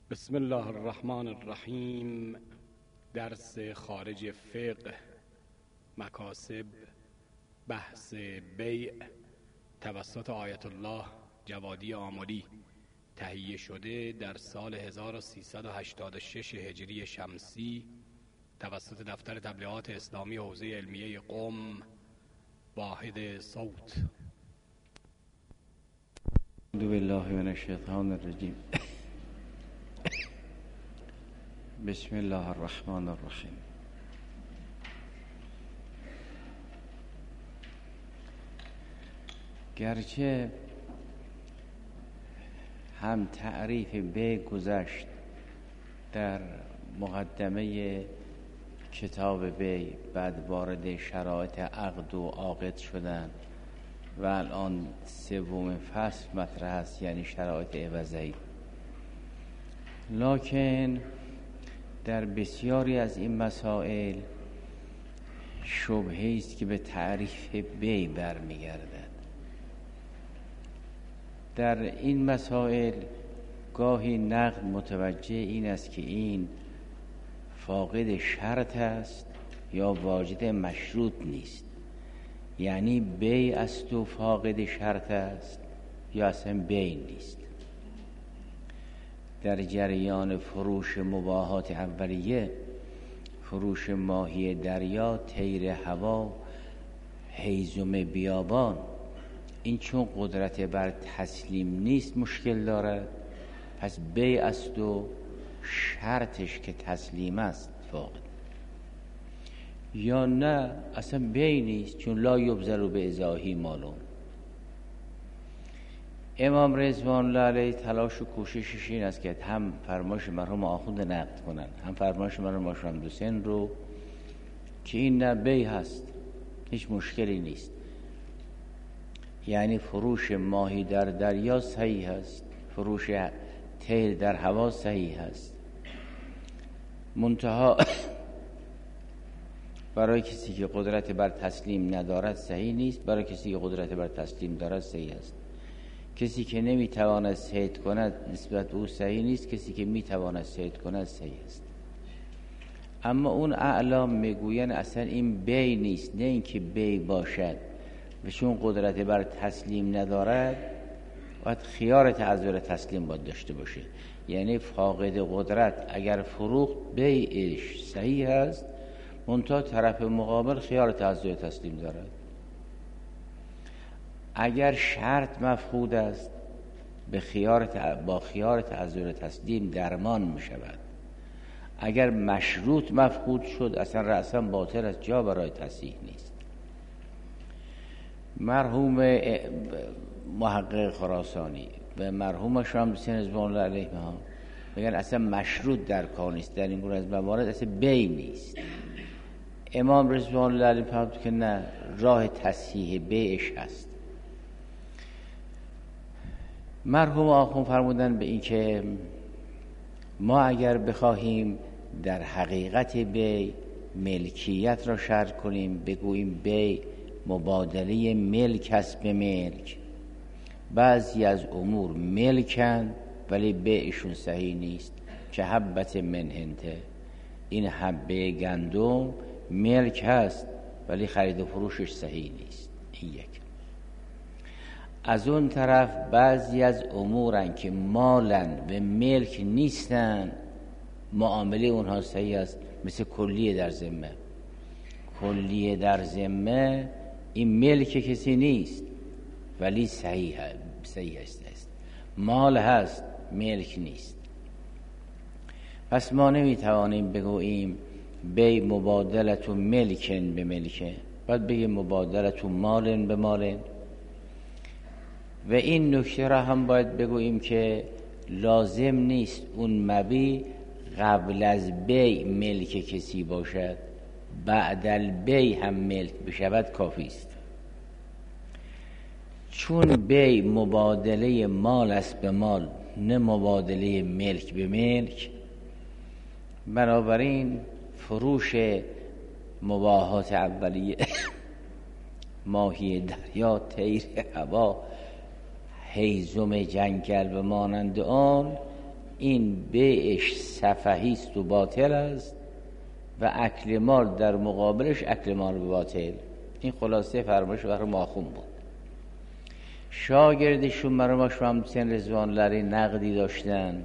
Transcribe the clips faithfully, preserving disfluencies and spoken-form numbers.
بسم الله الرحمن الرحیم. درس خارج فقه، مکاسب، بحث بیع توسط آیت الله جوادی آملی تهیه شده در سال هزار و سیصد و هشتاد و شش هجری شمسی توسط دفتر تبلیغات اسلامی حوزه علمیه قم، واحد صوت. اعوذ بالله من الشیطان الرجیم. بسم الله الرحمن الرحیم. گرچه هم تعریف به گذشت در مقدمه کتاب بی، بعد وارد شرایط عقد و عاقد شدن و الان سوم فصل مطرح است، یعنی شرایط عوضی. لکن در بسیاری از این مسائل شبهه است که به تعریف بی برمیگردد. در این مسائل گاهی نقد متوجه این است که این فاقد شرط است یا واجد مشروط نیست، یعنی بی است و فاقد شرط است یا اصلا بی نیست. در جریان فروش مباحات اولیه، فروش ماهی دریا، طیر هوا، هیزم بیابان، این چون قدرت بر تسلیم نیست مشکل دارد، پس بی است و شرطش که تسلیم است فاقد. یا نه اصلا بی نیست، چون لا یبذل به ازاحی مالون. امام رضوان الله علیه تلاش و کوششش این است که هم فرمایش مرحوم آخوند نقد کنن، هم فرمایش مرحوم آشام دوسن رو که این نه بی هست، هیچ مشکلی نیست. یعنی فروش ماهی در دریا صحیح هست، فروش طیر در هوا صحیح هست، منتها برای کسی که قدرت بر تسلیم ندارد صحیح نیست، برای کسی که قدرت بر تسلیم دارد صحیح است. کسی که نمیتواند صید کند نسبت به او صحیح نیست، کسی که میتواند صید کند صحیح است. اما اون اعلام میگوین اصلا این بی نیست، نه اینکه بی باشد و چون قدرت بر تسلیم ندارد باید خیار تعذر تسلیم باید داشته باشه. یعنی فاقد قدرت اگر فروخت بیعش صحیح است، منتها طرف مقابل خیار تعذر تسلیم دارد. اگر شرط مفقود است به خیار با خیار تعذر تسلیم درمان می شود. اگر مشروط مفقود شد اصلا رأسا باطل است، جا برای تصحیح نیست. مرحوم محقق خراسانی و مرحوم شام حسین رضوان الله علیه میگن اصلا مشروط در کار نیست، در این گونه از موارد اصلا بی نیست. امام رضوان الله علیه فرمود که نه، راه تصحیح بیعش هست. مرحوم آخوند فرمودن به این که ما اگر بخواهیم در حقیقت بی ملکیت را شرح کنیم، بگوییم بی مبادله ملک است به ملک، بعضی از امور ملکن ولی بیعشون صحیح نیست، که حبت منهنته، این حبه گندم ملک هست ولی خرید و فروشش صحیح نیست. این یک. از اون طرف بعضی از امورن که مالن و ملک نیستن، معامله اونها صحیح است، مثل کلیه در ذمه. کلیه در ذمه این ملک کسی نیست ولی صحیح صحیح است، مال هست ملک نیست. پس ما نمیتوانیم بگوییم بی مبادلت و ملکن به ملکه، باید بگیم مبادلت و مالن به مالن. و این نکته را هم باید بگوییم که لازم نیست اون مبی قبل از بی ملک کسی باشد، بعد البی هم ملک بشود کافی است. چون بی مبادله مال است به مال، نه مبادله ملک به ملک، بنابراین فروش مباحات اولیه ماهی دریا، طیر هوا، هیزم جنگل و مانند آن این بیعش سفهی است و باطل است و اکل مال در مقابلش اکل مال باطل. این خلاصه فرمایش مرحوم آخوند بود. شاگردشون مرحوم شمس حسین رضوان الله علیه نقدی داشتن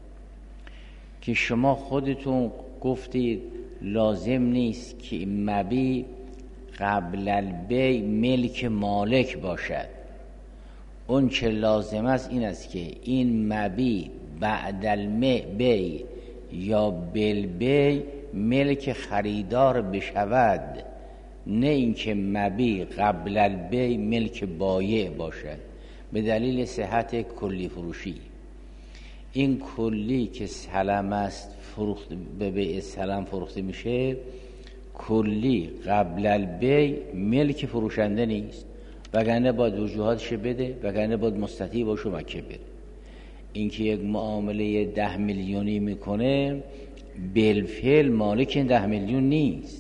که شما خودتون گفتید لازم نیست که مبی قبل البی ملک مالک باشد. اون چه لازم است این است که این مبی بعد البی یا بالبی ملک خریدار بشود، نه اینکه مبی قبل البی ملک بایع باشد، به دلیل صحت کلی فروشی. این کلی که سلم است فروخت به بیع سلم فروخته میشه، کلی قبل البی ملک فروشنده نیست، وگرنه باید وجوهاتش بده، وگرنه باید مستطیع باشه و مکه بره. این که یک معامله ده میلیونی میکنه بالفعل مالک این ده میلیون نیست،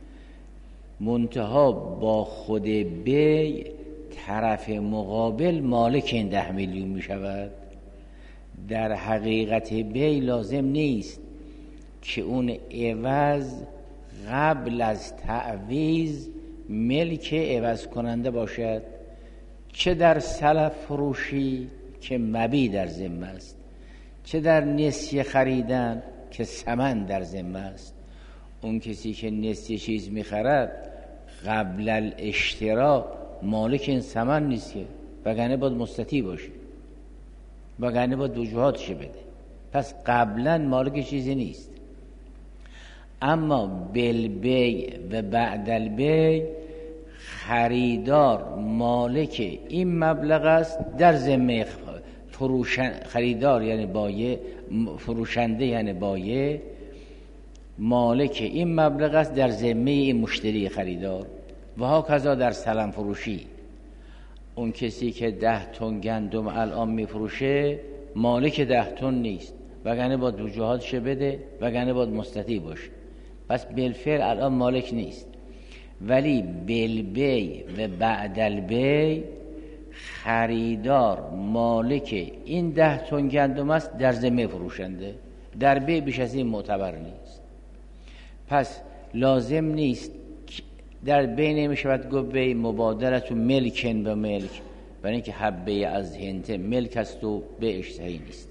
منتها با خود بی طرف مقابل مالک این ده میلیون میشود. در حقیقت بی لازم نیست که اون عوض قبل از تعویض ملک عوض کننده باشد، چه در سلف فروشی که مبی در ذمه است، چه در نسیه خریدن که ثمن در ذمه است. اون کسی که نسیه چیز میخرد قبل الاشترا مالک این ثمن نیست که، وگرنه باید مستطیع باشه، وگرنه باید وجوهاتش بده، پس قبلا مالک چیزی نیست. اما بالبی و بعد البی خریدار مالک این مبلغ است در ذمه فروشن خریدار یعنی بایع، فروشنده یعنی بایع مالک این مبلغ است در ذمه این مشتری خریدار. و ها کذا در سلم فروشی، اون کسی که ده تن گندم الان میفروشه مالک ده تن نیست، وگرنه باید وجوهاتش بده، وگرنه باید مستطیع باشه، پس بالفعل الان مالک نیست. ولی بالبی و بعد البی خریدار مالک این ده تن گندم است در ذمه فروشنده، در بی بیش از این معتبر نیست. پس لازم نیست در بی نمیشود گفت بی مبادلت و ملکن به ملک، برای اینکه حبه از هنته ملک است و بیش صحیح نیست.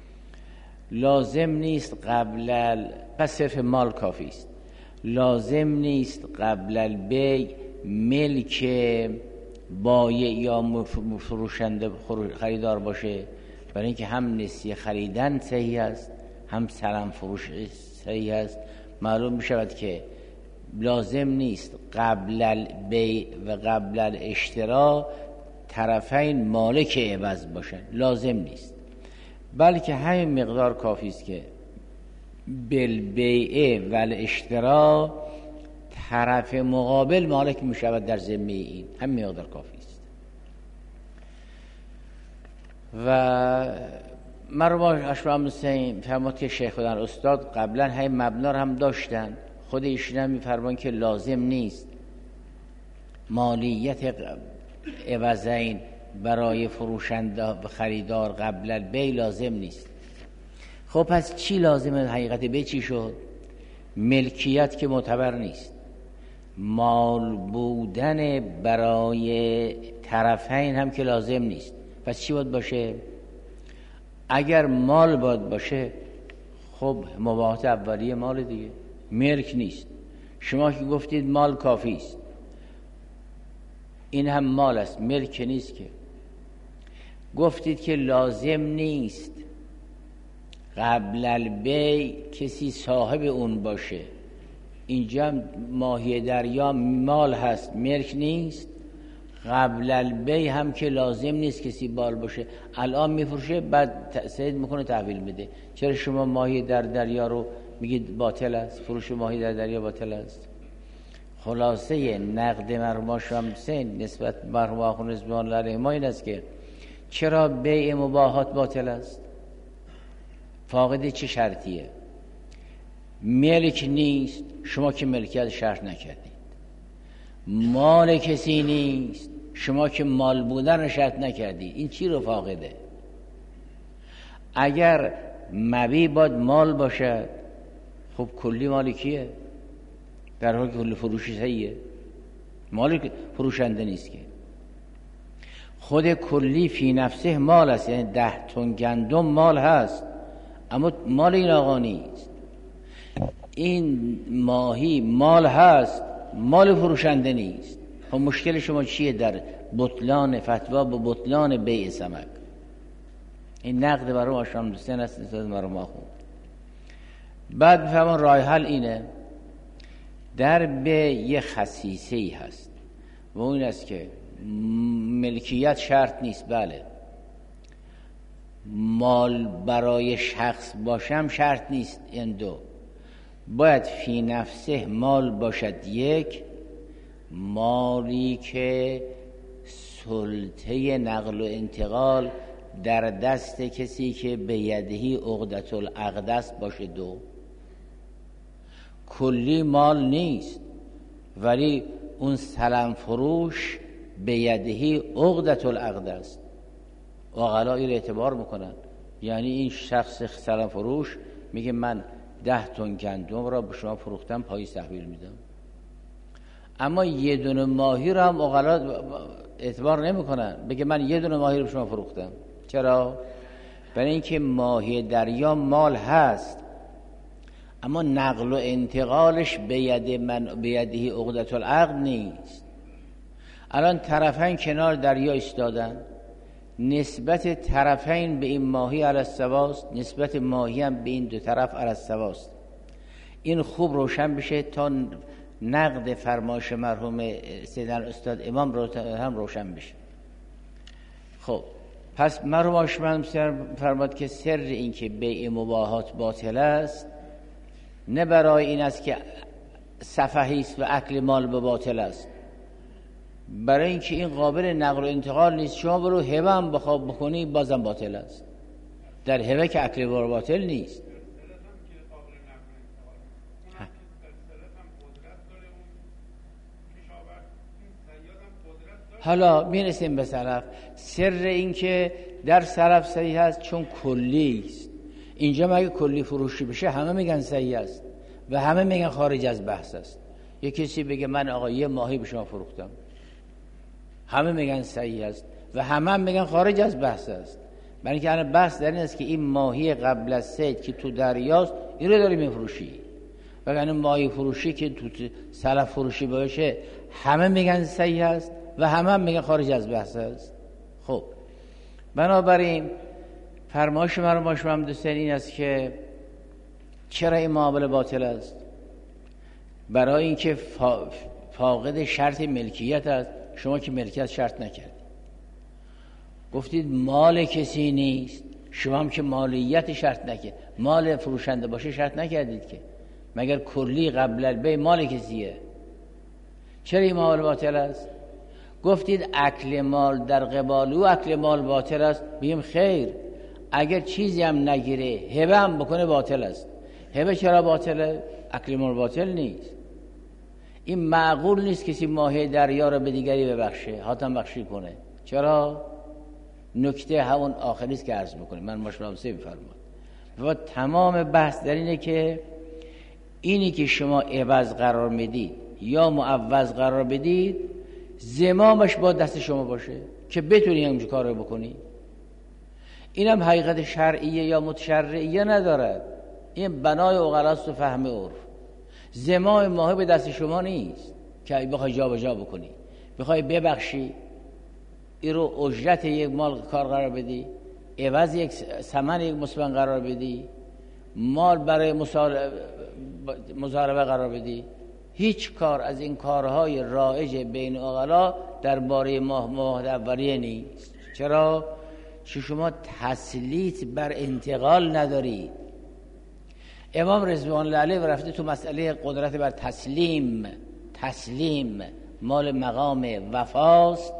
لازم نیست قبل ال... پس صرف مال کافی است. لازم نیست قبل البی ملک بایع یا فروشنده خریدار باشه، برای اینکه هم نسیه خریدن صحیح است، هم سلم فروش صحیح است. معلوم می شود که لازم نیست قبل البی و قبل الاشترا طرفین مالک عوض باشن، لازم نیست، بلکه همین مقدار کافی است که بالبیع و الاشترا طرف مقابل مالک می شود در ذمه این، همین مقدار کافی است. و مرحوم اشرف حسین فرمود که شیخ خودن استاد قبلا همین مبنا هم داشتن، خود ایشون هم میفرمان که لازم نیست مالیت عوضین برای فروشنده و خریدار قبل البی لازم نیست. خب پس چی لازمه؟ حقیقت بی چی شد؟ ملکیت که معتبر نیست، مال بودن برای طرفین هم که لازم نیست. پس چی باید باشه؟ اگر مال باید باشه خب مباحات اولیه مال دیگه، ملک نیست. شما که گفتید مال کافی است، این هم مال است، ملک نیست که. گفتید که لازم نیست قبل البی کسی صاحب اون باشه، اینجا ماهی دریا مال هست، ملک نیست. قبل البی هم که لازم نیست کسی بال باشه، الان میفروشه بعد سید میکنه تحویل بده. چرا شما ماهی در دریا رو میگید باطل است؟ فروش ماهی در دریا باطل است. خلاصه نقد مرحوم شمس حسین نسبت مرحوم آخوند رضوان الله علیهما این است که چرا بیع مباحات باطل است؟ فاقد چه شرطیه؟ ملک نیست، شما که ملکیت شرط نکردید. مال کسی نیست، شما که مال بودن شرط نکردید. این چی رو فاقده؟ اگر مبی باید مال باشد. خب کلی مال کیه؟ در حالی که کلی فروشی صحیحه، مال فروشنده نیست که. خود کلی فی نفسه مال است، یعنی ده تن گندم مال هست، اما مال این آقا نیست. این ماهی مال هست، مال فروشنده نیست. خب مشکل شما چیه در بطلان فتوا با بطلان بیع سمک؟ این نقد برای آشام دوستان است، استاد مرحوم آخوند. بعد بفهمون راه حل اینه، در بیع یه خصیصه ای هست و اون است که ملکیت شرط نیست. بله، مال برای شخص باشم شرط نیست. این دو باید فی نفسه مال باشد. یک، مالی که سلطه نقل و انتقال در دست کسی که به یدهی عقدة العقد است باشه. دو، کلی مال نیست ولی اون سلم فروش به یدهی عقدة العقد است. عقلا این اعتبار میکنن، یعنی این شخص سلم فروش میگه من ده تن گندم را به شما فروختم، پاییز تحویل میدم. اما یه دونه ماهی را هم عقلا اعتبار نمیکنن، بگه من یه دونه ماهی رو به شما فروختم. چرا؟ برای اینکه ماهی دریا مال هست، اما نقل و انتقالش به ید من به یدهی عقدة العقد نیست. الان طرفین کنار دریا ایستادن، نسبت طرفین به این ماهی علی السواست، نسبت ماهی هم به این دو طرف علی السواست. این خوب روشن بشه تا نقد فرمایش مرحوم سیدنا استاد امام رو هم روشن بشه. خب پس مرحوم آشمند فرماد که سر این که بیع مباهات باطل است نه برای این است که سفهی است و اکل مال به باطل است، برای اینکه این قابل نقل و انتقال نیست. شما برو هبه هم بخواب بکنی بازم باطل است. در هبه که اکل بار باطل نیست. حالا میرسیم به سلف. سر این که در سلف صحیح است چون کلی است. اینجا مگه کلی فروشی بشه همه میگن صحیح است و همه میگن خارج از بحث است. یه کسی بگه من آقا یه ماهی به شما فروختم، همه میگن صحیح است و همه هم میگن خارج از بحث است. برای اینکه الان بحث در این است که این ماهی قبل از صید که تو دریاست این رو داری میفروشی، و یعنی ماهی فروشی که تو سلف فروشی باشه همه میگن صحیح است و همه هم میگن خارج از بحث است. خب بنابراین فرمایش مرحوم آشمند دوستان این است که چرا این معامله باطل است؟ برای اینکه فاقد شرط ملکیت است. شما که ملکیت شرط نکردید، گفتید مال کسی نیست. شما هم که مالیت شرط نکردید، مال فروشنده باشه شرط نکردید که، مگر کلی قبل البیع مال کسیه. چرا این معامله باطل است؟ گفتید اکل مال در قبال او اکل مال باطل است. بگیم خیر، اگر چیزی هم نگیره هبه هم بکنه باطل است. هبه چرا باطله؟ اکل مال باطل نیست. این معقول نیست کسی ماهی دریا رو به دیگری ببخشه، حاتم بخشی کنه. چرا؟ نکته همون آخری است که عرض میکنیم. من مشورم سه بفرمایید. و تمام بحث در اینه که اینی که شما عوض قرار میدید یا معوض قرار بدید زمامش با دست شما باشه که بتونی همچه کار رو بکنی. اینم حقیقت شرعیه یا متشرعیه ندارد. این بنای عقلاست و فهم عرف. زمام ماهی به دست شما نیست که بخوای جا به جا بکنی، بخوای ببخشی، این رو اجرت یک مال کار قرار بدی، عوض یک ثمن یک مسمن قرار بدی، مال برای مضاربه قرار بدی. هیچ کار از این کارهای رایج بین عقلا درباره ماه ماه اولیه نیست. چرا؟ چون شما تسلیط بر انتقال ندارید. امام رضوان الله علیه رفته تو مسئله قدرت بر تسلیم. تسلیم مال مقام وفاست،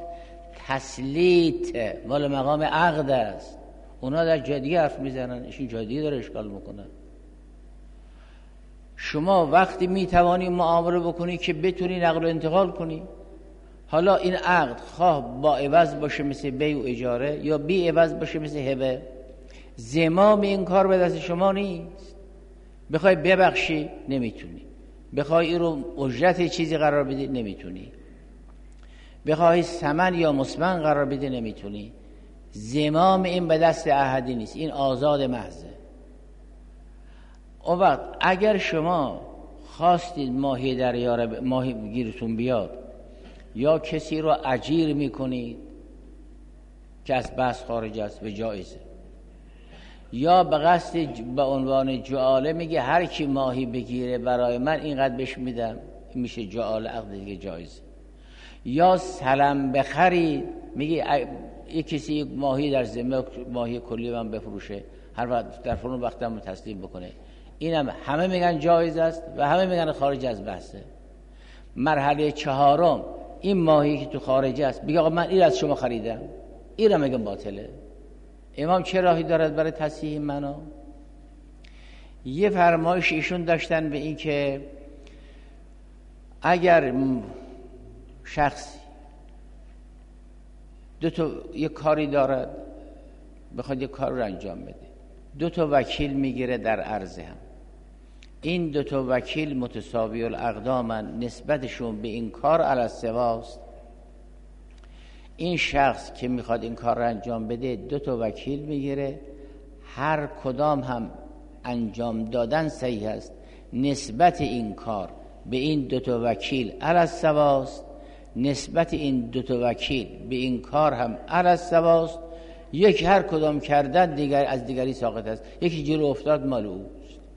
تسلیط مال مقام عقد است. اونا در جای دیگه حرف میزنن، ایشون جای دیگه داره اشکال میکنن. شما وقتی میتوانی معامله بکنی که بتونی نقل و انتقال کنی. حالا این عقد خواه با عوض باشه مثل بیع و اجاره یا بی عوض باشه مثل هبه، زمام این کار به دست شما نیست. بخوای ببخشی نمیتونی، بخوای این رو اجرت چیزی قرار بدی نمیتونی، بخوای ثمن یا مثمن قرار بدی نمیتونی. زمام این به دست احدی نیست، این آزاد محضه. اون وقت اگر شما خواستید ماهی دریار ماهی گیرتون بیاد یا کسی رو اجیر میکنید که از بحث خارج است به جایزه، یا به قصد به عنوان جعاله میگه هر کی ماهی بگیره برای من اینقدر بهش میدم، این میشه جعاله، عقد دیگه جایزه. یا سلم بخرید، میگه یک کسی یک ماهی در ذمه ماهی کلی من بفروشه، هر وقت در فلان وقت هم تسلیم بکنه، اینم همه میگن جایز است و همه میگن خارج از بحثه. مرحله چهارم این ماهی که تو خارج است بگه آقا من این از شما خریدم، این را میگن باطله. امام چه راهی دارد برای تصحیح منو؟ یه فرمایش ایشون داشتن به این که اگر شخصی دو تا یک کاری دارد بخواد یک کار رو انجام بده، دو تا وکیل میگیره در عرض هم، این دو تا وکیل متساوی الاقدامن، نسبتشون به این کار علی السواست. این شخص که میخواد این کار رو انجام بده دو تا وکیل میگیره، هر کدام هم انجام دادن صحیح است، نسبت این کار به این دو تا وکیل علی السواست، نسبت این دو تا وکیل به این کار هم علی السواست. یک هر کدام کردن دیگر از دیگری ساقط است، یکی جلو افتاد مال اوست.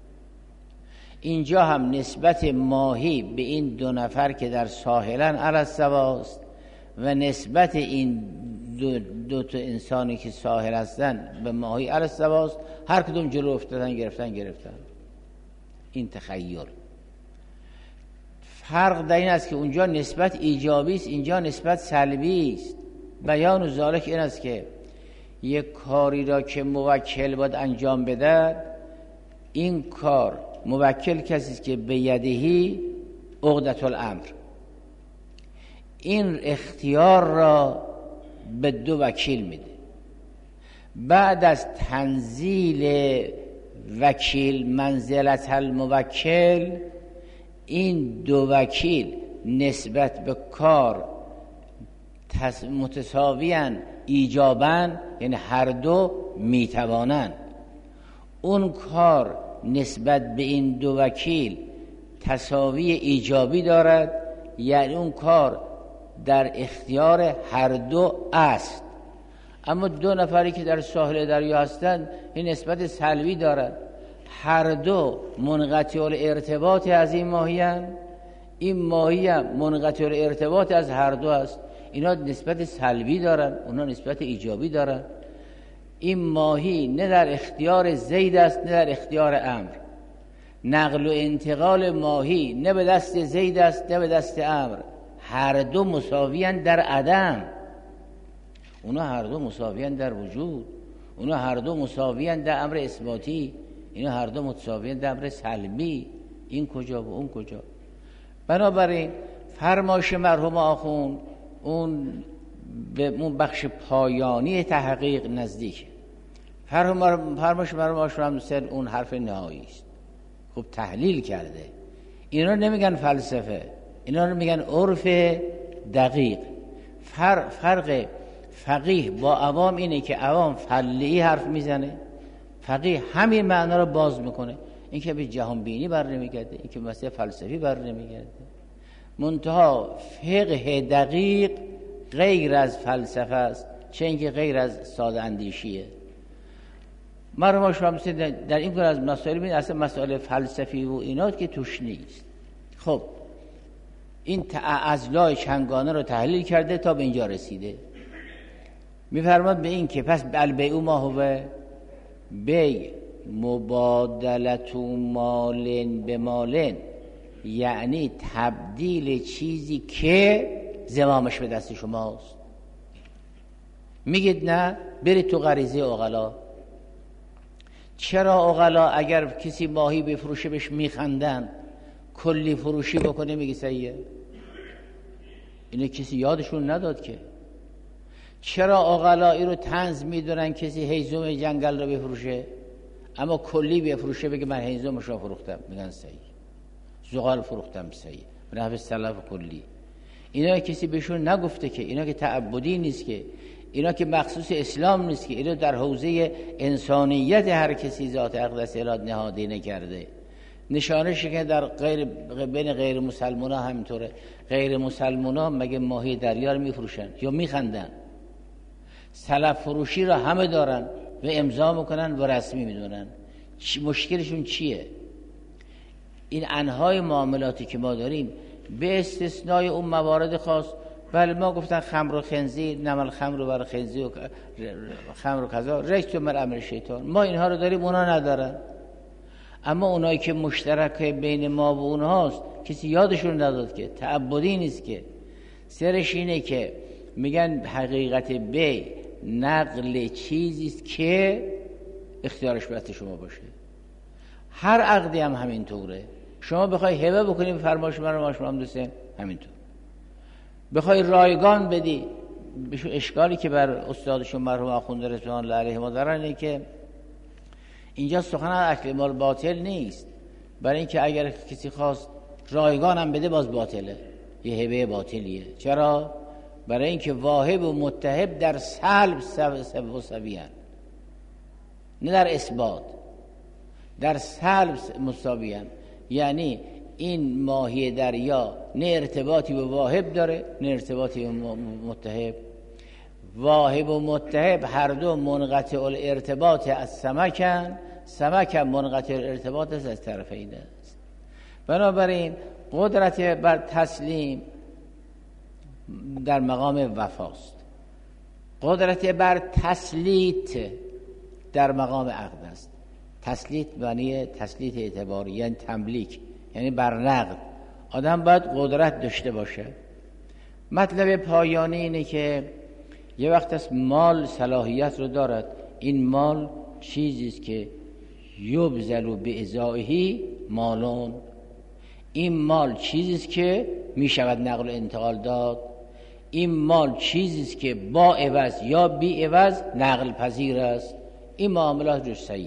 اینجا هم نسبت ماهی به این دو نفر که در ساحلن علی السواست و نسبت این دو, دو تا انسانی که ساحل هستن به ماهی علی السواست، هر کدوم جلو افتادن گرفتن گرفتن. این تخیل. فرق در این است که اونجا نسبت ایجابی است، اینجا نسبت سلبی است. بیان ذالک این است که یک کاری را که موکل باید انجام بده، این کار موکل کسی است که به یدهی عقدة الامر، این اختیار را به دو وکیل میده. بعد از تنزیل وکیل منزلت الموکل، این دو وکیل نسبت به کار متساویان ایجابن، یعنی هر دو میتوانند. اون کار نسبت به این دو وکیل تساوی ایجابی دارد، یعنی اون کار در اختیار هر دو است. اما دو نفری که در ساحل دریا هستند این نسبت سلبی دارد، هر دو منقطع الارتباط از این ماهیان، این ماهی هم منقطع الارتباط از هر دو است. اینا نسبت سلبی دارن، اونا نسبت ایجابی دارن. این ماهی نه در اختیار زید است نه در اختیار امر. نقل و انتقال ماهی نه به دست زید است نه به دست امر. هر دو مساویان در عدم، اونا هر دو مساویان در وجود، اونا هر دو مساویان در امر اثباتی، اینا هر دو متساویان در امر سلبی. این کجا و اون کجا؟ بنابراین فرمایش مرحوم آخوند اون به اون بخش پایانی تحقیق نزدیک. فرمایش مرحوم آخوند اون حرف نهایی است. خب تحلیل کرده. اینا نمیگن فلسفه، اینا رو میگن عرف دقیق. فرق, فرق فقیه با عوام اینه که عوام فلهی حرف میزنه، فقیه همین معنا رو باز میکنه. این که به جهان بینی بر نمیگرده، این که مسئله فلسفی بر نمیگرده. منتها فقه دقیق غیر از فلسفه است، چه اینکه غیر از ساده اندیشیه. مرحوم شمسی در این گونه از مسائل ببین اصلا مسائل فلسفی و اینات که توش نیست. خب این اضلاع چنگانه رو تحلیل کرده تا به اینجا رسیده. میفرماد به این که پس البیع ما هو بی مبادلت مالن به مالن، یعنی تبدیل چیزی که زمامش به دست شماست. میگید نه برید تو غریزه عقلا. چرا عقلا اگر کسی ماهی بفروشه بهش میخندن، کلی فروشی بکنه میگی صحیحه؟ اینه کسی یادشون نداد که. چرا عقلایی رو طنز میدونن کسی هیزم جنگل رو بفروشه اما کلی بفروشه بگه من هیزمش رو فروختم، میگن صحیح. زغال فروختم، صحیح، به نحو سلف کلی. اینا کسی بهشون نگفته که اینا که تعبدی نیست، که اینا که مخصوص اسلام نیست، که اینا در حوزه انسانیت هر کسی ذات اقدس الهی نهاده نکرده. نشانش که در غیر بین غیر مسلمان ها همینطوره. غیر مسلمان ها مگه ماهی دریا رو میفروشن یا میخندن؟ سلف فروشی را همه دارن و امضا میکنن و رسمی میدونن. مشکلشون چیه؟ این انواع معاملاتی که ما داریم به استثنای اون موارد خاص، بله ما گفتن خمر و خنزیر، نمال خمر و بر خنزیر و خمر و کذا رجت من امر شیطان، ما اینها رو داریم اونا ندارن. اما اونایی که مشترک بین ما و اونهاست کسی یادشون نداد که تعبدی نیست، که سرش اینه که میگن حقیقت بی نقل چیزیست که اختیارش به دست شما باشه. هر عقدی هم همینطوره. شما بخوای هبه بکنی به فرمایش من رو ما شما هم دوستین همینطور، بخوای رایگان بدی. اشکالی که بر استادشون مرحوم آخوند رضوان الله علیه ما دارن اینه که اینجا سخن از اکل مال باطل نیست، برای اینکه اگر کسی خواست رایگان هم بده باز باطله، یه هبه باطلیه. چرا؟ برای اینکه واهب و متهب در سلب سب و سبیان، نه در اثبات، در سلب مساویان. یعنی این ماهی دریا نه ارتباطی به واهب داره نه ارتباطی به متهب. واهب و متهب هر دو منقطع الارتباط از سمکن، سمک هم منقطع الارتباط از طرفین است. بنابراین قدرت بر تسلیم در مقام وفاست، قدرت بر تسلیت در مقام عقد است. تسلیت معنی تسلیت اعتباری، یعنی تملیک، یعنی بر نقد. آدم باید قدرت داشته باشه. مطلب پایانی اینه که یه وقت از مال صلاحیت رو دارد. این مال چیزیست که یبذل به ازائهی مالون، این مال چیزیست که می شود نقل و انتقال داد. این مال چیزیست که با عوض یا بی عوض نقل پذیر است. این معاملات روش صحیح.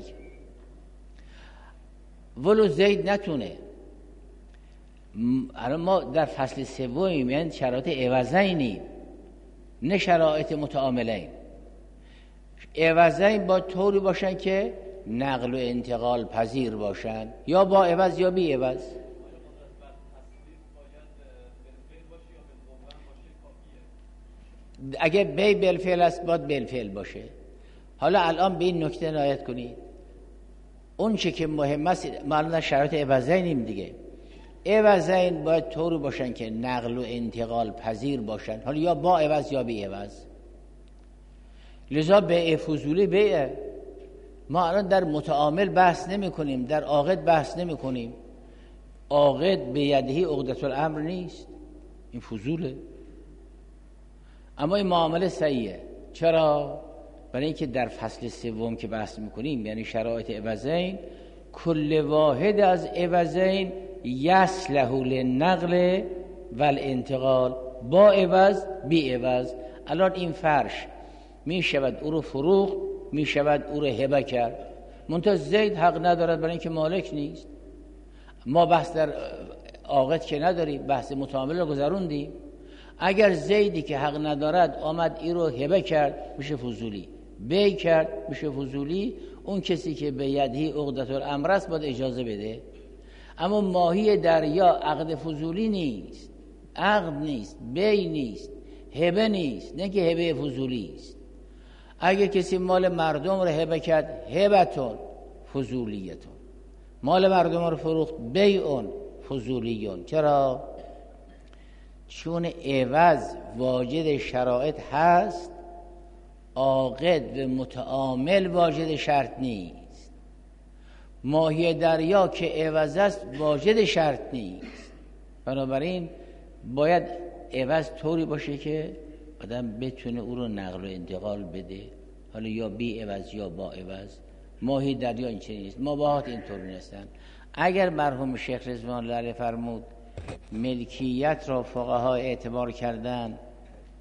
ولو زید نتونه. الان ما در فصل سومیم، یعنی شرایط عوضینیم نه شرایط متعاملین. عوضین با طوری باشن که نقل و انتقال پذیر باشن، یا با عوض یا بی عوض. اگه بی بالفعل است باید بالفعل باشه. حالا الان به این نکته عنایت کنید. اون چه که مهم است، ما الان شرایط عوضینیم دیگه. عوضین باید طوری باشن که نقل و انتقال پذیر باشن، حالا یا با عوض یا بی عوض. لذا بیع فضولی بیعه. ما الان در متعامل بحث نمی کنیم، در عاقد بحث نمی کنیم. عاقد به یدهی عقدة الامر نیست، این فضوله. اما این معامله صحیحه. چرا؟ برای اینکه در فصل سوم که بحث میکنیم، یعنی شرایط عوضین، کل واحد از عوضین یصلح للنقل والانتقال، با عوض بی عوض. الان این فرش می شود او رو فروخت، می شود او رو هبه کرد. منتها زید حق ندارد برای اینکه مالک نیست. ما بحث در عاقد که نداریم، بحث متعامل رو گذروندیم. اگر زیدی که حق ندارد آمد ای رو هبه کرد میشه فضولی، بی کرد میشه فضولی. اون کسی که به یدهی عقدة الامر است باید اجازه بده. اما ماهی دریا عقد فضولی نیست، عقد نیست، بی نیست، هبه نیست، نه که هبه فضولی است. اگه کسی مال مردم رو هبه کرد، هبتون فضولیتون. مال مردم رو فروخت، بیعون فضولیون. چرا؟ چون عوض واجد شرایط هست، عاقد و متعامل واجد شرط نیست. ماهی دریا که عوض است واجد شرط نیست. بنابراین باید عوض طوری باشه که آدم بتونه او رو نقل و انتقال بده، حالا یا بی عوض یا با عوض. ماهی دریا این چنین نیست، مباحات اینطور نیستن. اگر مرحوم شیخ رضوان الله علیه فرمود ملکیت را فقها اعتبار کردن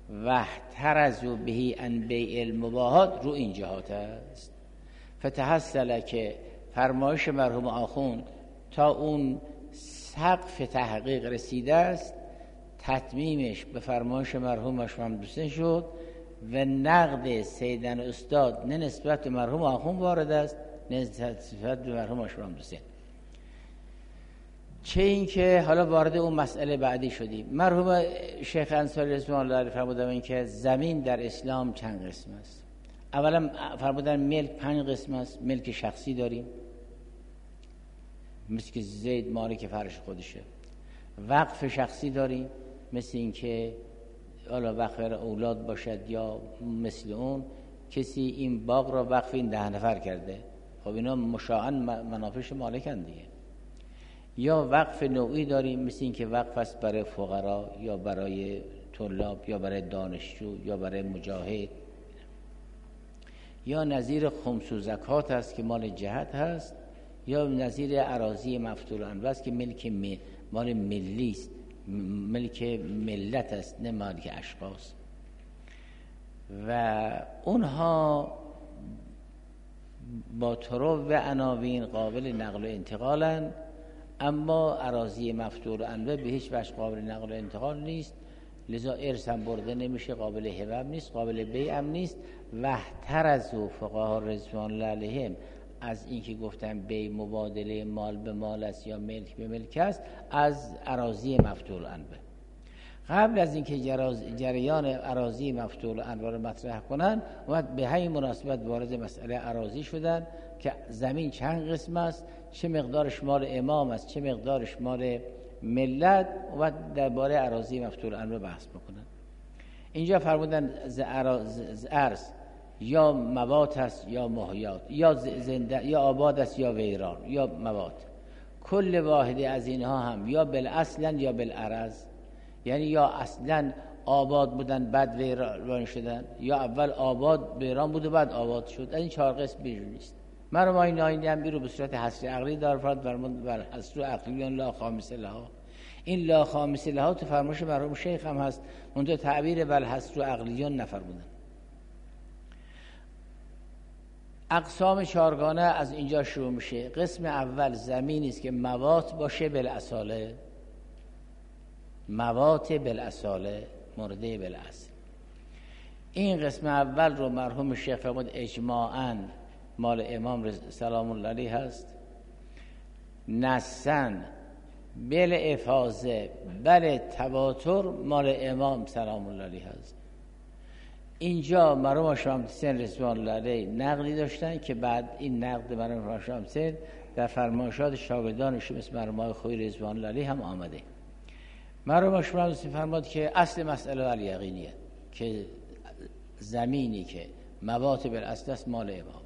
واحترزوا بهی عن بیع المباحات رو این جهات است. فتحصل که فرمایش مرحوم آخوند تا اون سقف تحقیق رسیده است، تتمیمش به فرمایش مرحوم محمد حسین شد و نقد سیدن استاد نه نسبت به مرحوم آخوند وارد است نه نسبت به مرحوم محمد حسین. چه این که حالا وارد اون مسئله بعدی شدیم. مرحوم شیخ انصاری رضوان الله علیه فرمودن این که زمین در اسلام چند قسم است. اولا فرمودن ملک پنج قسم است. ملک شخصی داریم، مثل که زید مالک فرش خودشه. وقف شخصی داریم، مثل این که حالا وقف اولاد باشد یا مثل اون کسی این باغ را وقف این ده نفر کرده، خب اینا مشاعاً منافعش مالکن دیگه. یا وقف نوعی داریم، مثل این که وقف است برای فقرا یا برای طلاب یا برای دانشجو یا برای مجاهد. یا نظیر خمس و زکات است که مال جهت هست، یا نظیر اراضی مفتول انواع است که ملک مال ملی است، ملک ملت است نه مالک اشخاص. و اونها با طرق و عناوین قابل نقل و انتقالن، اما اراضی مفتول انواع به هیچ وجه قابل نقل و انتقال نیست، لذا ارث هم برده نمیشه، قابل هبه نیست، قابل بیع هم نیست. واحترزوا فقها رضوان الله علیهم از اینکه گفتن بیع مبادله مال به مال است یا ملک به ملک است، از اراضی مفتول انواع. قبل از اینکه جریان اراضی مفتول انواع رو مطرح کنن، اومد به همین مناسبت وارد مسئله اراضی شدن که زمین چند قسم است، چه مقدارش مال امام است، چه مقدارش مال ملت، و درباره اراضی مفتول انواع بحث بکنن. اینجا فرمودن ز ارض یا موات است یا محیات، یا زنده یا آباد است یا ویران یا موات. کل واحده از اینها هم یا بالاصل یا بالعرض، یعنی یا اصلا آباد بودن بعد ویران شدن، یا اول آباد ویران بود و بعد آباد شد. از این چهار قسم بیرون نیست. مرحوم آیین آیینی هم بیرو به صورت حصر عقلی دار فرد فرمود بر حصر عقلی لا خامس لها. این لا خامس لها تو فرمایش مرحوم شیخ هم هست، منتها تعبیر بر حصر عقلیون نفرمودن. اقسام چهارگانه از اینجا شروع میشه. قسم اول زمینی است که موات باشه بالاصاله، موات بالاصاله مرده بالاصل. این قسم اول رو مرحوم شیخ فرمود اجماعاً مال امام سلام الله علیه هست، نصاً بل افاظه بل تواتر مال امام سلام الله علیه هست. اینجا مرحوم شمس حسین رضوان الله علیه نقلی داشتن که بعد این نقد مرحوم شمس حسین در فرمایشات شاگردانش مثل مرحوم خویی رضوان الله علیه هم آمده. مرحوم شمس حسین فرمود که اصل مسئله الیقینیه که زمینی که موات بالاصل است مال امام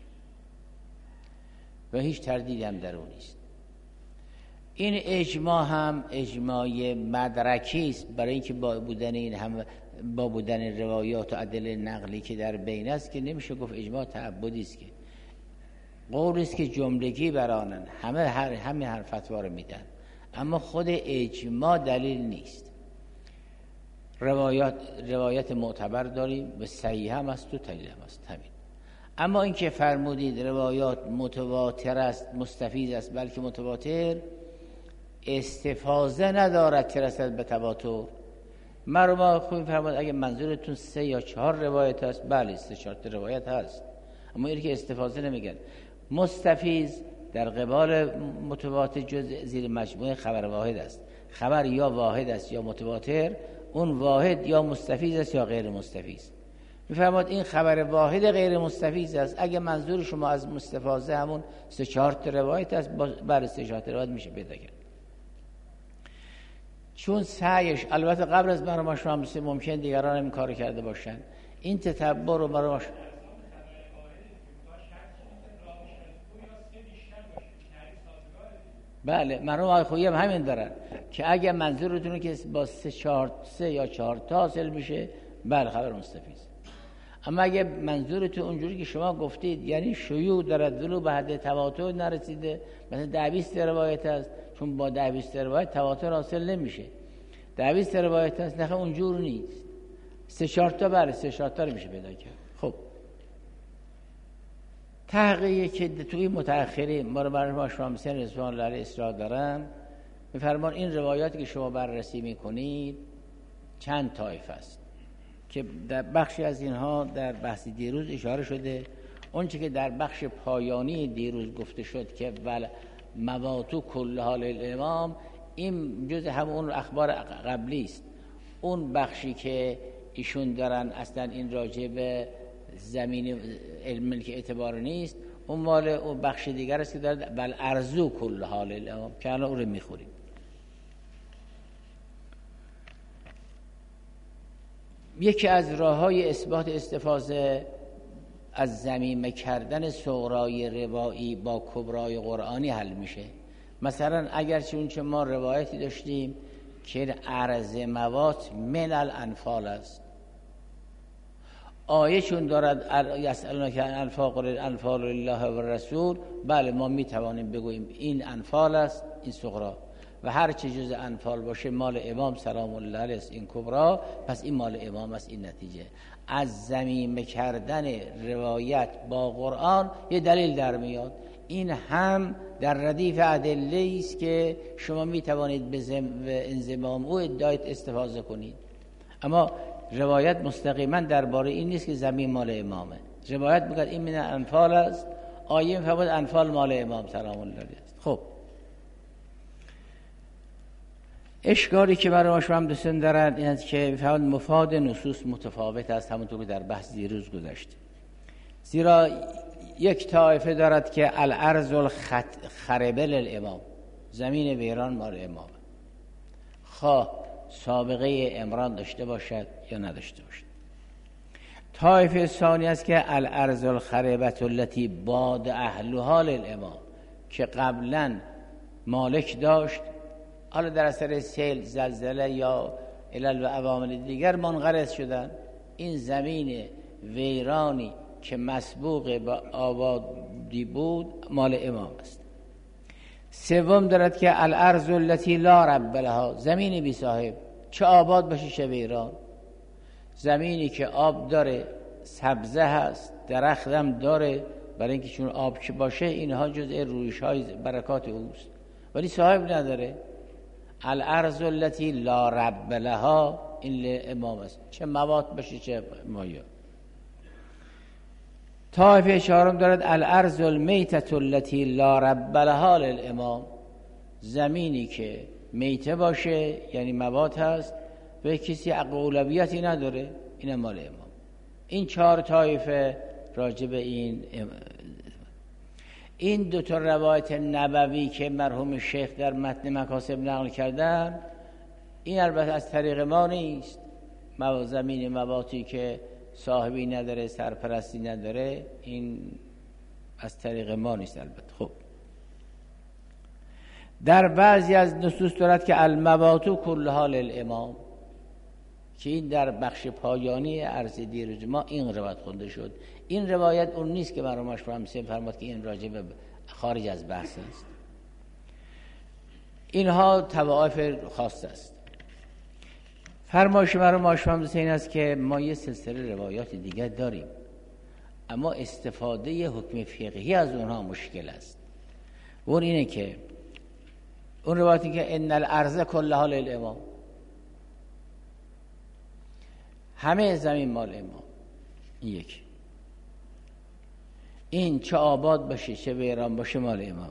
و هیچ تردیدی هم در اون نیست. این اجماع هم اجماع مدرکی است، برای اینکه با بودن این هم با بودن روایات و ادله نقلی که در بین است که نمیشه گفت اجماع تعبدی است، که قولی است که جملگی برانن، همه هر همه هر فتوا رو میدن، اما خود اجماع دلیل نیست. روایات روایت معتبر داریم و صحیح هم است و دلیل هم است، همین. اما اینکه فرمودید روایات متواتر است مستفیض است، بلکه متواتر استفاضه ندارد که رسد به تواتر. مرحوم خویی فرمود اگه منظورتون سه یا چهار روایت است، بله سه چهار روایت هست، اما اینکه استفاضه نمیگن. مستفیض در قبال متواتر جز زیر مجموعه خبر واحد است. خبر یا واحد است یا متواتر، اون واحد یا مستفیض است یا غیر مستفیض. میفرماد این خبر واحد غیر مستفیض است. اگه منظور شما از مستفاضه همون سه چهار روایت است، بله سه چهار روایت میشه پیدا کرد. چون سعیش البته قبل از مرحوم شمس ممکن دیگران این کارو کرده باشن، این تتبع رو مرحوم بله مرحوم آقای خویی هم همین دارن که اگه منظورتونه که با سه چهار سه یا چهار تا حاصل میشه، بله خبر مستفیض. اما اگه منظورتون اونجوری که شما گفتید، یعنی شیوع دارد ولو به حد تواتر نرسیده، مثلا ده بیست روایت است، چون با ده بیست روایت تواتر حاصل نمیشه، ده بیست روایت است، نه اونجور نیست. سه چهار تا بله سه چهار تا رو میشه پیدا کرد. خب تحقیقی که توی متأخرین ما رو برای شما حسین رضوان الله علیه اصرار دارن، میفرمان این روایاتی که شما بررسی میکنید چند طایفه است که در بخشی از اینها در بحث دیروز اشاره شده. اون چه که در بخش پایانی دیروز گفته شد که ول مواتو کل حال الامام، این جز همون اخبار قبلی است. اون بخشی که ایشون دارن اصلا این راجع به زمین علم که اعتبار نیست، اون مال اون بخش دیگر است که داره ول ارزو کل حال الامام که الان اون رو میخوریم. یکی از راه‌های اثبات استفاضه از ضمیمه کردن صغرای روایی با کبرای قرآنی حل میشه. مثلا اگرچه اون چه ما روایتی داشتیم که عرض موات من الانفال است، آیه چون دارد یسألونک عن الانفال انفال الله و رسول، بله ما میتوانیم بگوییم این انفال است، این صغرا، و هر چه جز انفال باشه مال امام سلام الله علیه است، این کبرا، پس این مال امام است. این نتیجه از ضمیمه کردن روایت با قرآن یه دلیل در میاد. این هم در ردیف ادله است که شما میتوانید به انضمام او ادعای استفاده کنید، اما روایت مستقیما درباره این نیست که زمین مال امامه. روایت میگه این من انفال است، آیه میفرماید انفال مال امام سلام الله علیه است. خب اشکالی که برای شما هم دوستان دارن این است که فقط مفاد نصوص متفاوت است، همونطور که در بحث دیروز گذشت. زیرا یک طایفه دارد که الارض الخربه للامام، زمین ویران مال امام، خواه سابقه عمران داشته باشد یا نداشته باشد. طایفه ثانی است که الارض الخربه التي باد اهلها للامام، که قبلا مالک داشت، حالا در اثر سیل، زلزله یا علل و عوامل دیگر منقرض شدن. این زمین ویرانی که مسبوق به آبادی بود مال امام است. سوم دارد که الارض التي لا رب لها، زمین بی صاحب، چه آباد باشه چه ویران، زمینی که آب داره، سبزه هست، درخت هم داره، برای اینکه چون آب که باشه اینها جزء رویش های برکات اوست، ولی صاحب نداره. الارض التي لا رب لها این امام است، چه مواد باشه چه مایا. طایفه چهارم دارد الارض المیتة التي لا رب لها للامام، زمینی که میته باشه یعنی مواد هست و کسی اولویتی نداره، این مال امام. این چهار طایفه راجع به این این دو تا روایت نبوی که مرحوم شیخ در متن مکاسب نقل کردن، این البته از طریق ما نیست. زمین مواتی که صاحبی نداره، سرپرستی نداره، این از طریق ما نیست البته. خب در بعضی از نصوص دارد که المواتو کلها للامام، که این در بخش پایانی عرض دیروز ما این روایت خونده شد. این روایت اون نیست که مرحوم اشرف فرمود که این راجع به خارج از بحث است. اینها توائف خاص است. فرمایش مرحوم اشرف این است که ما یه سلسله روایات دیگر داریم، اما استفاده حکم فقهی از اونها مشکل است. اون اینه که اون روایتی که ان الارض کلها للامام، همه زمین مال امام، این یک، این چه آباد باشه چه ویران باشه مال امام.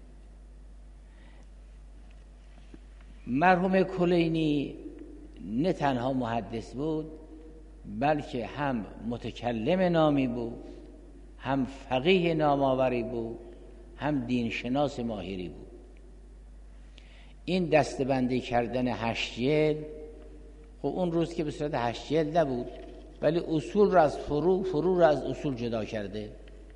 مرحوم کلینی نه تنها محدث بود، بلکه هم متکلم نامی بود، هم فقیه نامآوری بود، هم دینشناس ماهری بود. این دسته‌بندی کردن هشت جلد، خب اون روز که به صورت هشت جلد نبود، ولی اصول را از فروع، فروع را از اصول جدا کرده.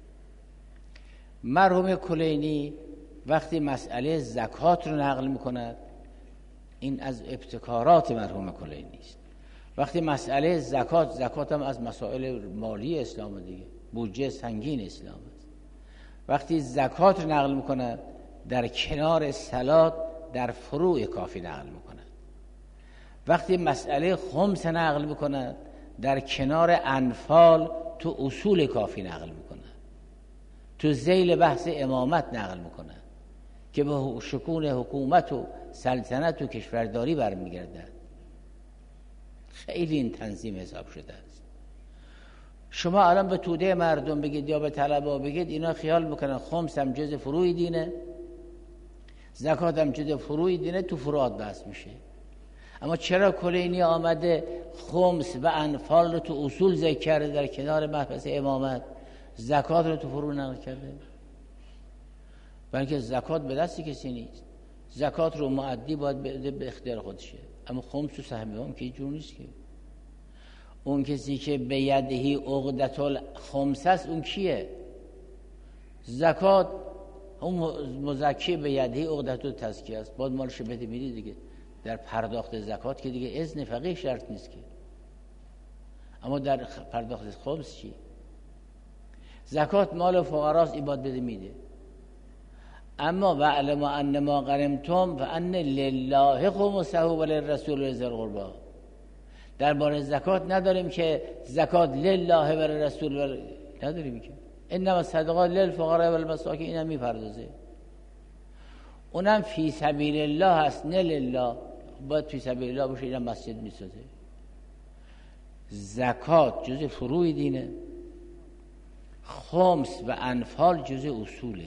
مرحوم کلینی وقتی مسئله زکات رو نقل میکند، این از ابتکارات مرحوم کلینی است. وقتی مسئله زکات، زکات هم از مسائل مالی اسلام دیگه، بودجه سنگین اسلام است. وقتی زکات رو نقل میکند، در کنار صلات در فروع کافی نقل میکند. وقتی مسئله خمس نقل میکند، در کنار انفال تو اصول کافی نقل میکنن، تو ذیل بحث امامت نقل میکنن که به شکون حکومت و سلطنت و کشورداری برمیگردد. خیلی این تنظیم حساب شده است. شما الان به توده مردم بگید یا به طلبا بگید، اینا خیال میکنن خمس هم جز فروع دینه، زکات هم جز فروع دینه، تو فروعات بحث میشه. اما چرا کلینی آمده خمس و انفال رو تو اصول ذکر کرده در کنار مبحث امامت، زکات رو تو فروع نقل کرده؟ بلکه زکات به دست کسی نیست، زکات رو معدی باید بده به اختیار خودشه. اما خمس و سهمی هم که جور نیست که. اون کسی که به یدهی عقدت الخمس است اون کیه؟ زکات اون مزکی به یدهی عقدت التزکیه است، باید مالش بده میری دیگه. در پرداخت زکات که دیگه اذن فقیه شرط نیست که. اما در پرداخت خمس چی؟ زکات مال فقراست، این باید بده میده. اما وعلم ان ما غنمتم فان لله خمسه وللرسول ولذی القربی. درباره زکات نداریم که زکات لله و للرسول و نداریم که. انما صدقات للفقراء والمساکین، اینم میپردازه. اونم فی سبیل الله هست، نه لله. باید فی سبیل الله باشه، اینم مسجد میسازه. زکات جز فروع دینه، خمس و انفال جز اصوله.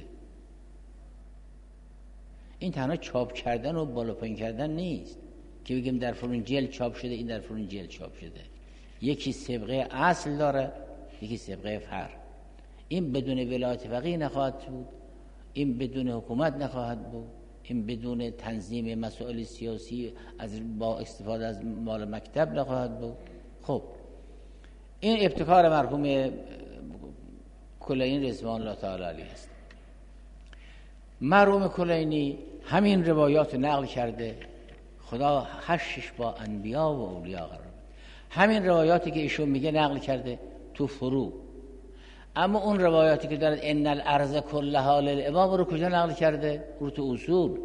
این تنها چاپ کردن و بالا پایین کردن نیست که بگیم در فلان جلد چاپ شده، این در فلان جلد چاپ شده. یکی سابقه اصل داره، یکی سابقه فرع. این بدون ولایت فقیه نخواهد بود، این بدون حکومت نخواهد بود، این بدون تنظیم مسائل سیاسی از با استفاده از مال مکتب نخواهد بود. خب این ابتکار مرحوم کلینی رضوان الله تعالی علیه است. مرحوم کلینی همین روایات نقل کرده. خدا حشش با انبیا و اولیا قرار بده. همین روایاتی که ایشون میگه نقل کرده تو فروع. اما اون روایاتی که دارد ان الارض کلها للامام رو کجا نقل کرده؟ رو تو اصول.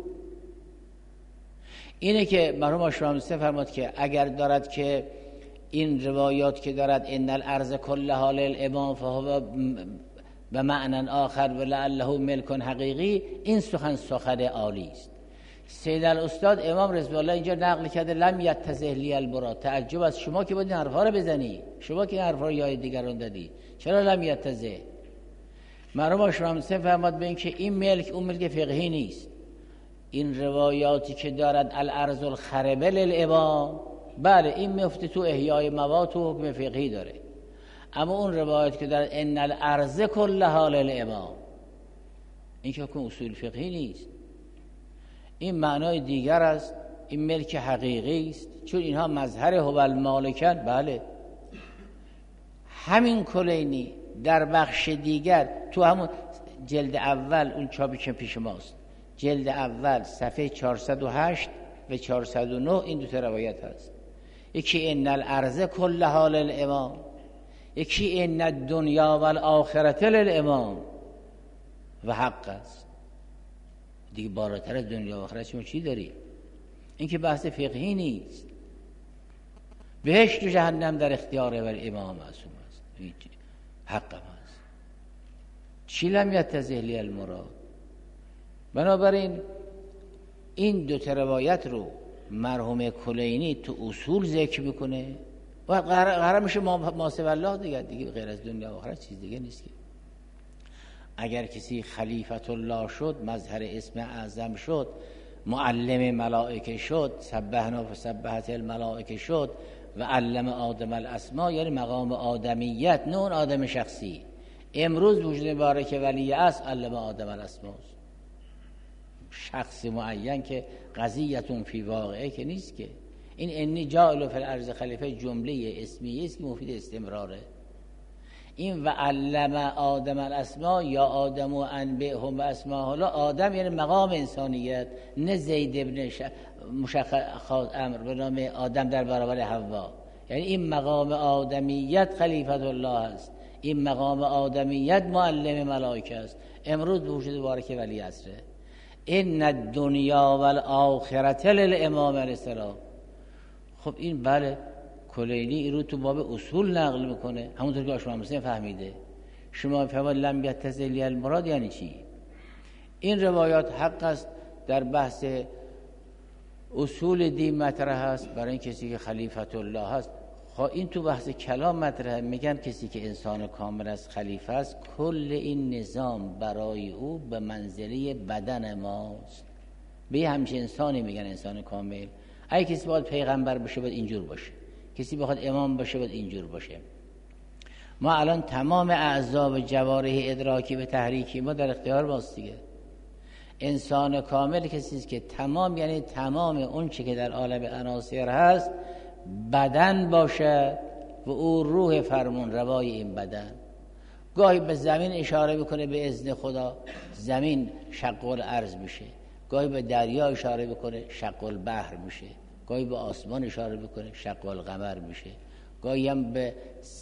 اینه که مرحوم آشرامیسته فرمود که اگر دارد که این روایات که دارد ان الارض کلها للامام فهو و معنی آخر و لعله ملک حقیقی، این سخن سخن عالی است. سید الاستاد امام رضوان الله اینجا نقل کرده لم یتزه لی البرا. تعجب از شما که باید این حرفا رو بزنی، شما که این حرفا رو یاد دیگران دادی، چرا لم یتزه؟ مرحوم آشرامیسته فرمود به این که این ملک اون ملک فقهی نیست. این روایاتی که دارد الارض الخربه للامام، بله این مفتی تو احیای مواد و حکم فقهی داره. اما اون روایت که دارد ان الارض کلها للامام، این که حکم اصول فقهی نیست، این معنای دیگر است. این ملک حقیقی است، چون اینها مظهر هو المالکن. بله همین کلینی در بخش دیگر تو همون جلد اول، اون چاپی که پیش ماست، جلد اول صفحه چهارصد و هشت و چهارصد و نه، این دو تا روایت هست. یکی ان الارض کلها للامام، یکی ان الدنیا والآخرة للامام و حق است. دیگه بالاتر از دنیا و آخرت شما چی داری؟ این که بحث فقهی نیست. بهشت و جهنم در اختیار و امام معصوم است، حق است. چی لم یتزه لی المراد؟ بنابراین این دو تا روایت رو مرحوم کلینی تو اصول ذکر میکنه و قرار میشه ماسه والله دیگه دیگه غیر از دنیا و آخرت چیز دیگه نیست. که اگر کسی خلیفت الله شد، مظهر اسم اعظم شد، معلم ملائکه شد، سبحنا فسبحت الملائکه شد و علم آدم الاسما، یعنی مقام آدمیت، نه اون آدم شخصی. امروز وجود مبارک ولی است، علم آدم الاسما، شخص معین که قضیتون فی واقعه که نیست. که این انی جاعل فی الارض خلیفه جمله اسمیه است که مفید استمراره. این و علم آدم الاسما یا آدم و انبئهم و اسماء الله، آدم یعنی مقام انسانیت، نه زید ابن ش... مشخص امر به نام آدم در برابر حوا. یعنی این مقام آدمیت خلیفت الله است، این مقام آدمیت معلم ملائکه است. امروز وجود مبارک ولی عصره. ان الدنیا والآخرة للامام علیه السلام. خب این بله کلینی این رو تو باب اصول نقل میکنه، همونطور که آشما مسلم فهمیده. شما فوال لم یتزلی المراد یعنی چی؟ این روایات حق است در بحث اصول دین مطرح است برای این کسی که خلیفت الله هست. خب این تو بحث کلام مطرحه، میگن کسی که انسان کامل است خلیفه است، کل این نظام برای او به منزله بدن ماست. به همچین انسانی میگن انسان کامل. اگه کسی باید پیغمبر بشه باید اینجور باشه، کسی بخواد امام باشه باید اینجور باشه. ما الان تمام اعضا و جوارح ادراکی و تحریکی ما در اختیار ماست دیگه. انسان کامل کسی است که تمام، یعنی تمام اون چی که در عالم عناصر هست بدن باشه و او روح فرمون روای این بدن. گاهی به زمین اشاره میکنه به اذن خدا، زمین شق الارض میشه. گاهی به دریا اشاره میکنه، شق البحر میشه. گاهی به آسمان اشاره میکنه، شق القمر میشه. گاهی هم به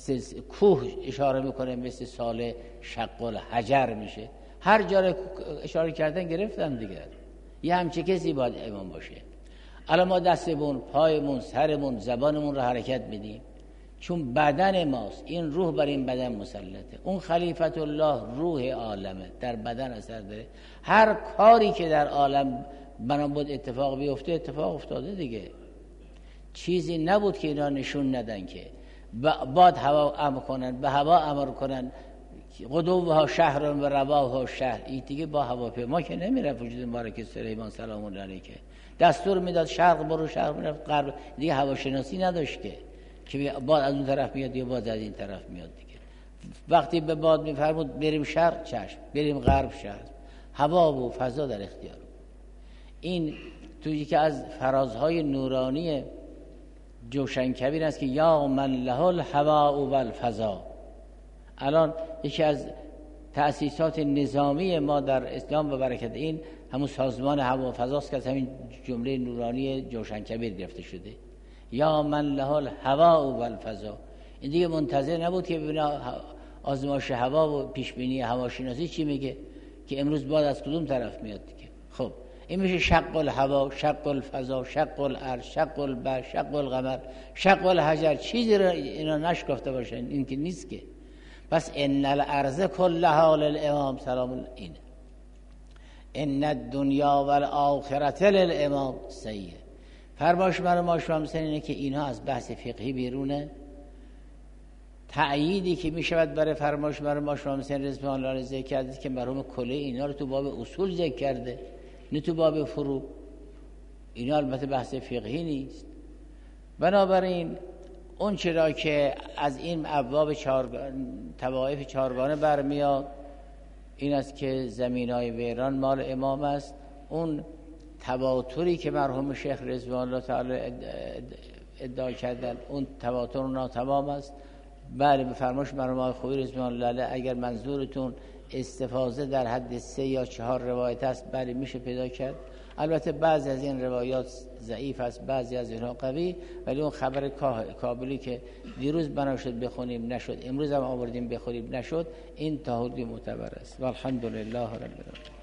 کوه اشاره میکنه، مثل سال شق الحجر میشه. هر جا اشاره کردن گرفتن دیگه. یه همچه کسی باید امام باشه. الان ما دستمون، پایمون، سرمون، زبانمون رو حرکت میدیم چون بدن ماست. این روح بر این بدن مسلطه. اون خلیفت الله روح عالمه، در بدن اثر داره. هر کاری که در عالم بنا بود اتفاق بیفته اتفاق افتاده دیگه. چیزی نبود که اینا نشون ندن که باد هوا امر کنن، به هوا امر کنن قدوها شهر و رواها شهر. این دیگه با هواپیما که نمیره وجود مبارک سلیمان سلام الله علیه که دستور میداد شرق برو شرق میرفت غرب، دیگه هواشناسی نداشت که که باد از اون طرف میاد یا باد از این طرف میاد دیگه. وقتی به باد میفرمود بریم شرق چشم، بریم غرب شهر، هوا و فضا در اختیار. این توی که از فرازهای نورانی جوشن کبیر است که یا من له الهوا و الفضا. الان یکی از تأسیسات نظامی ما در اسلام و برکت این همون سازمان هوا و فضاست که از همین جمله نورانی جوشن کبیر گرفته شده. یا من له الهوا و الفضا. این دیگه منتظر نبود که ببینه آزمایش هوا و پیشبینی هواشناسی چی میگه که امروز باد از کدوم طرف میاد دیگه. خب این میشه شق الهوا، شق الفضا، شق الارض، شق البحر، شق القمر، شق الحجر. چیزی رو اینا نشکافته باشن، این که نیست که. پس ان الارض کلها للامام سلام الله. این ان الدنیا والآخرة للامام سید. فرمایش من ما شما مثلا اینه که اینا از بحث فقهی بیرونه. تأییدی که میشود برای فرمایش من ما شما مثلا رضوان الله علیه ذکر کرده که مرحوم کلی اینا رو تو باب اصول ذکر کرده، نه تو باب فروع. اینا البته بحث فقهی نیست. بنابراین اون چرا که از این ابواب چهار طوائف چهارگانه برمیاد این است که زمینای ویران مال امام است. اون تواتری که مرحوم شیخ رضوان الله تعالی ادعا کردن اون تواتر ناتمام است. بله به فرمایش مرحوم خویی رضوان الله اگر منظورتون استفاضه در حد سه یا چهار روایت است بله میشه پیدا کرد. البته بعضی از این روایات ضعیف است، بعضی از اینها قوی، ولی اون خبر کابلی که دیروز بنا شد بخونیم نشد، امروز هم آوردیم بخونیم نشد، این تا حدی معتبر است. والحمدلله رب العالمین.